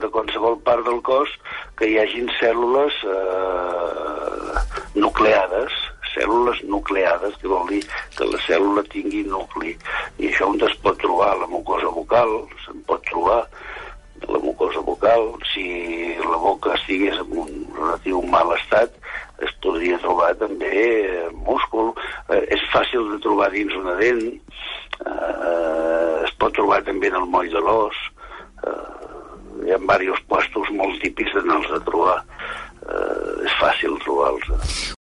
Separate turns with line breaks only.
de qualsevol part del cos que hi hagin cèl·lules nucleades, que vol dir que la cèl·lula tingui nucli. I això on es pot trobar? La mucosa bucal, se'n pot trobar. La mucosa bucal, si la boca estigués en un relatiu mal estat, es podria trobar també múscul. És fàcil de trobar dins una dent, es pot trobar també en el moll de l'os. Hi ha diversos puestos molt típics d'anar-los a trobar. És fàcil trobar-los.